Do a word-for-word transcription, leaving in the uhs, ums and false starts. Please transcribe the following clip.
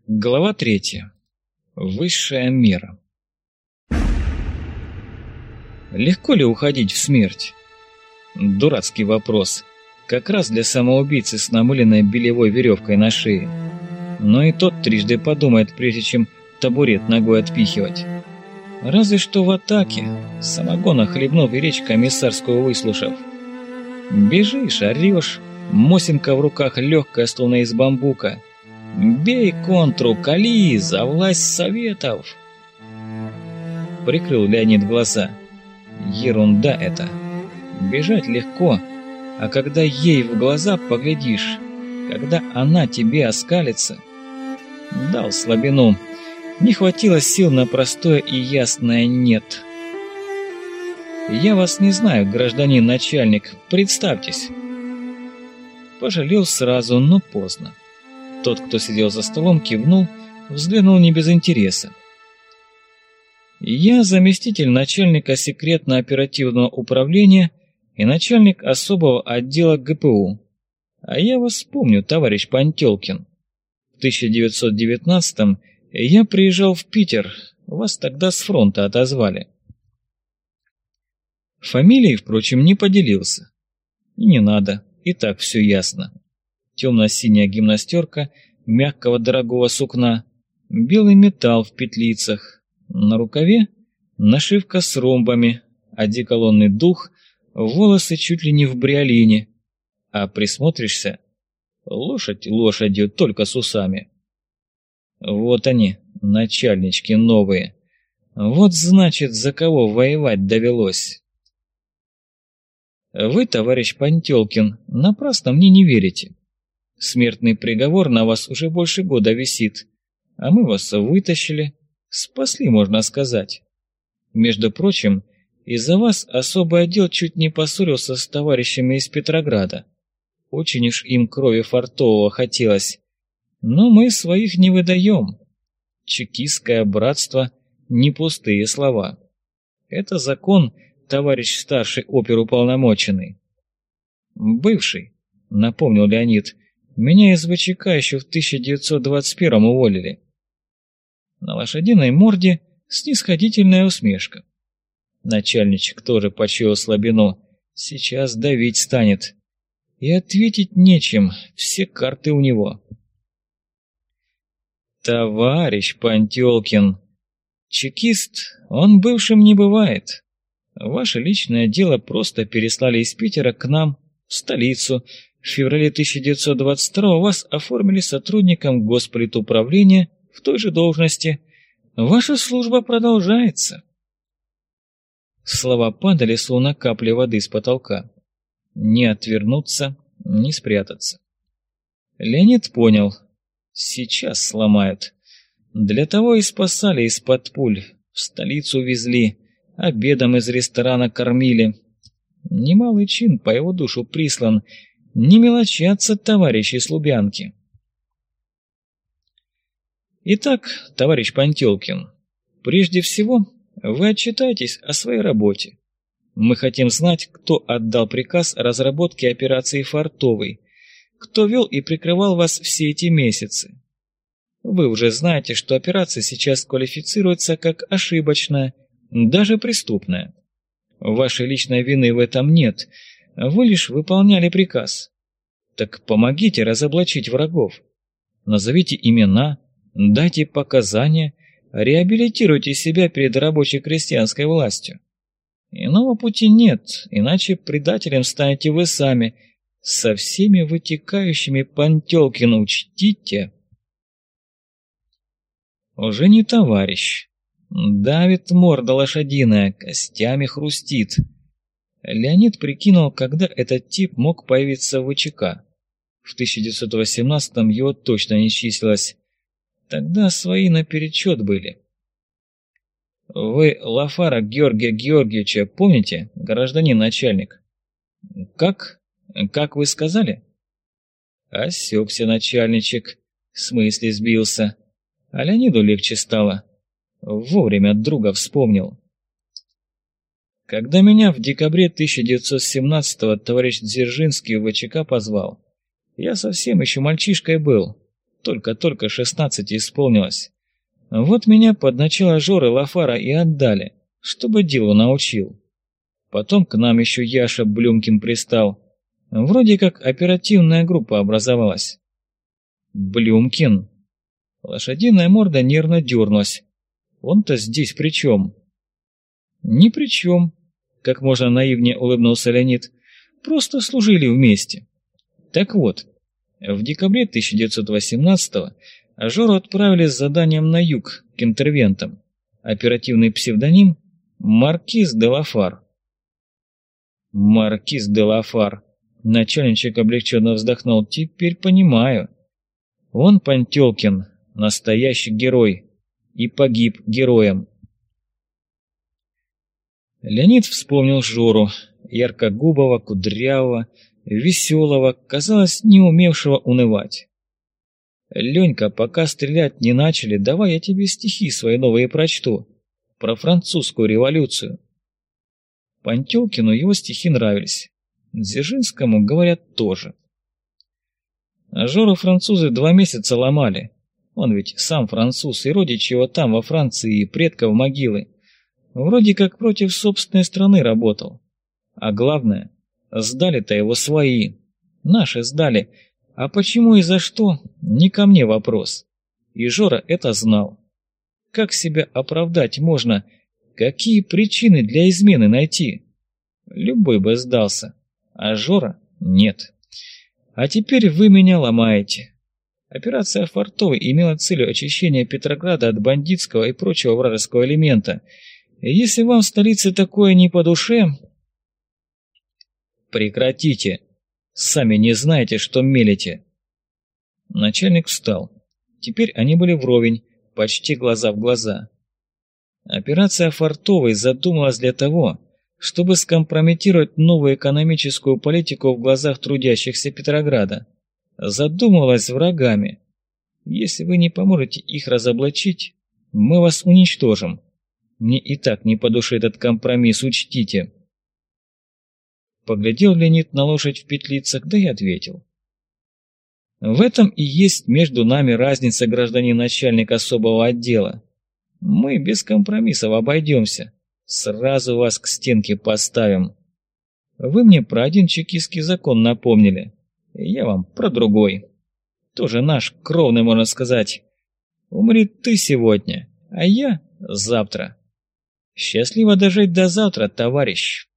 Глава третья. Высшая мера. Легко ли уходить в смерть? Дурацкий вопрос. Как раз для самоубийцы с намыленной белевой веревкой на шее. Но и тот трижды подумает, прежде чем табурет ногой отпихивать. Разве что в атаке, самогона хлебнув и речь комиссарскую выслушав. Бежишь, орешь, мосинка в руках легкая, словно из бамбука. «Бей контру, кали, за власть советов!» Прикрыл Леонид глаза. Ерунда это. Бежать легко, а когда ей в глаза поглядишь, когда она тебе оскалится... Дал слабину. Не хватило сил на простое и ясное «нет». «Я вас не знаю, гражданин начальник, представьтесь». Пожалел сразу, но поздно. Тот, кто сидел за столом, кивнул, взглянул не без интереса. «Я заместитель начальника секретно-оперативного управления и начальник особого отдела ГПУ. А я вас помню, товарищ Пантелкин. В тысяча девятьсот девятнадцатом я приезжал в Питер, вас тогда с фронта отозвали». Фамилией, впрочем, не поделился. И не надо, и так все ясно. Темно-синяя гимнастерка мягкого дорогого сукна, белый металл в петлицах, на рукаве нашивка с ромбами, одеколонный дух, волосы чуть ли не в бриолине, а присмотришься — лошадь лошадью, только с усами. Вот они, начальнички новые, вот значит, за кого воевать довелось. Вы, товарищ Пантелкин, напрасно мне не верите. Смертный приговор на вас уже больше года висит, а мы вас вытащили, спасли, можно сказать. Между прочим, из-за вас особый отдел чуть не поссорился с товарищами из Петрограда. Очень уж им крови фартового хотелось. Но мы своих не выдаем. Чекистское братство — не пустые слова. Это закон, товарищ старший оперуполномоченный. Бывший, напомнил Леонид, меня из ВЧК еще в тысяча девятьсот двадцать первом уволили. На лошадиной морде снисходительная усмешка. Начальничек тоже почуял слабину, сейчас давить станет. И ответить нечем, все карты у него. Товарищ Пантелкин, чекист, он бывшим не бывает. Ваше личное дело просто переслали из Питера к нам, в столицу. В феврале тысяча девятьсот двадцать второго вас оформили сотрудником госполитуправления в той же должности. Ваша служба продолжается. Слова падали, словно капли воды с потолка. Не отвернуться, не спрятаться. Леонид понял. Сейчас сломают. Для того и спасали из-под пуль. В столицу везли, обедом из ресторана кормили. Немалый чин по его душу прислан. Не мелочатся товарищи с Лубянки. Итак, товарищ Пантелкин, прежде всего вы отчитайтесь о своей работе. Мы хотим знать, кто отдал приказ о разработке операции «Фартовый», кто вел и прикрывал вас все эти месяцы. Вы уже знаете, что операция сейчас квалифицируется как ошибочная, даже преступная. Вашей личной вины в этом нет, вы лишь выполняли приказ. Так помогите разоблачить врагов. Назовите имена, дайте показания, реабилитируйте себя перед рабочей крестьянской властью. Иного пути нет, иначе предателем станете вы сами, со всеми вытекающими. Пантелкин, учтите. Уже не товарищ. Давит морда лошадиная, костями хрустит. Леонид прикинул, когда этот тип мог появиться в ВЧК. В тысяча девятьсот восемнадцатом его точно не числилось. Тогда свои наперечет были. Вы Лафара Георгия Георгиевича помните, гражданин начальник? Как? Как вы сказали? Осекся начальничек, в смысле сбился. А Леониду легче стало. Вовремя друга вспомнил. Когда меня в декабре тысяча девятьсот семнадцатого товарищ Дзержинский в ВЧК позвал, я совсем еще мальчишкой был, Только-только шестнадцать исполнилось. Вот меня под начало Жоры Лафара и отдали, чтобы делу научил. Потом к нам еще Яша Блюмкин пристал. Вроде как оперативная группа образовалась. Блюмкин. Лошадиная морда нервно дернулась. Он-то здесь при чем? Ни при чем, как можно наивнее улыбнулся Леонид. Просто служили вместе. Так вот, в декабре тысяча девятьсот восемнадцатого Жору отправили с заданием на юг к интервентам. Оперативный псевдоним Маркиз де Лафар. Маркиз де Лафар. Начальничек облегченно вздохнул. Теперь понимаю. Он, Пантелкин, настоящий герой. И погиб героем. Леонид вспомнил Жору, яркогубого, кудрявого, веселого, казалось, не умевшего унывать. «Ленька, пока стрелять не начали, давай я тебе стихи свои новые прочту. Про французскую революцию». Пантелкину его стихи нравились. Дзержинскому, говорят, тоже. А Жору французы два месяца ломали. Он ведь сам француз, и родич его там, во Франции, и предков могилы. Вроде как против собственной страны работал. А главное, сдали-то его свои. Наши сдали. А почему и за что, не ко мне вопрос. И Жора это знал. Как себя оправдать можно? Какие причины для измены найти? Любой бы сдался, а Жора нет. А теперь вы меня ломаете. Операция «Фартовый» имела целью очищения Петрограда от бандитского и прочего вражеского элемента. И если вам в столице такое не по душе... Прекратите. Сами не знаете, что мелите. Начальник встал. Теперь они были вровень, почти глаза в глаза. Операция «Фартовый» задумалась для того, чтобы скомпрометировать новую экономическую политику в глазах трудящихся Петрограда. Задумывалась врагами. Если вы не поможете их разоблачить, мы вас уничтожим. Мне и так не по душе этот компромисс, учтите. Поглядел Леонид на лошадь в петлицах, да и ответил. В этом и есть между нами разница, гражданин начальник особого отдела. Мы без компромиссов обойдемся. Сразу вас к стенке поставим. Вы мне про один чекистский закон напомнили. Я вам про другой. Тоже наш, кровный, можно сказать. Умри ты сегодня, а я завтра. Счастливо дожить до завтра, товарищ.